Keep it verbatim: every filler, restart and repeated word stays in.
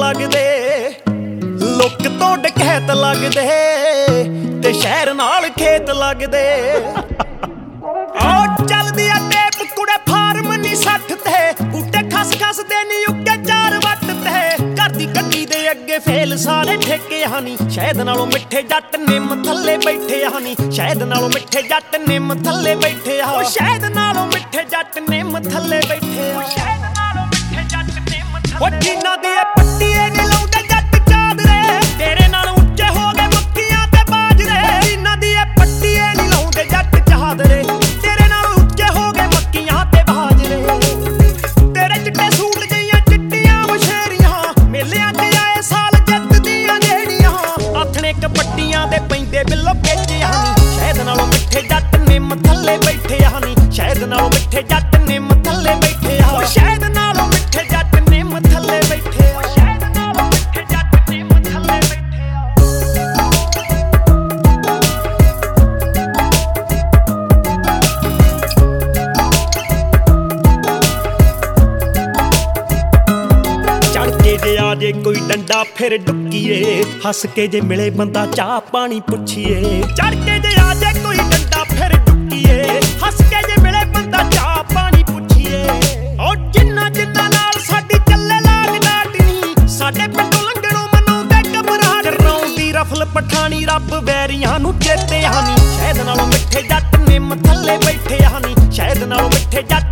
लगदे, लुक तो डकैत लगदे, ते शहर नाल खेत लगदे। ओ चलदी आ टेप कुड़े फार्म नी सठ ते, बूटे खस खस दे नी उगे चार वट ते। घर दी गड्डी दे अगे फेल सारे ठेके हानी, शहद नालों मिठे जट निम थल्ले बैठे हानी। शहद नालों मिठे जट निम थल्ले बैठे आ, शहद नालों मिठे जट निम थल्ले बैठे आ। ओ जिन्ना दी पट्टीए नी लाउंदे जट चादरे, तेरे नाल उच्चे हो गए मक्खियां ते बाजरे। जिन्ना दी पट्टीए नी लाउंदे जट चादरे, तेरे नाल उच्चे हो गए मक्खियां ते बाजरे। तेरे चिट्टे सूट जियां चिट्टियां मशेरियां, मेलियां ते आए साल जितदियां जेड़ियां। आथणे कबड्डियां दे पैंदे बिल्लो केजे हानी, शहद नालों मिठे जट निम थल्ले बैठे हानी। शहद नालों मिठे जट निम थल्ले बैठे आ, शहद नालों मिठे जट निम थल्ले बैठे आ, शहद नालों मिठे जट निम थल्ले बैठे आ। चढ़ के जे आ जे कोई डंडा फिर डुक्कीए, हस के जे मिले बंदा चाह पानी पुछिए। चढ़ के जे आ जे कोई डंडा फिर डुक्कीए, हस के जे मिले बंदा चाह पानी पुछिए। ओ जिन्ना जिन्ना नाल साडी चले लाग डाटनी, साडे पिंडों लंघणों मनाउंदे घबराहट। रौंदी रफल पठानी रब वैरियां नूं चेते हानी, शहद नालों मिठे जट निम थल्ले बैठे हानी। शहद नालों मिठे जट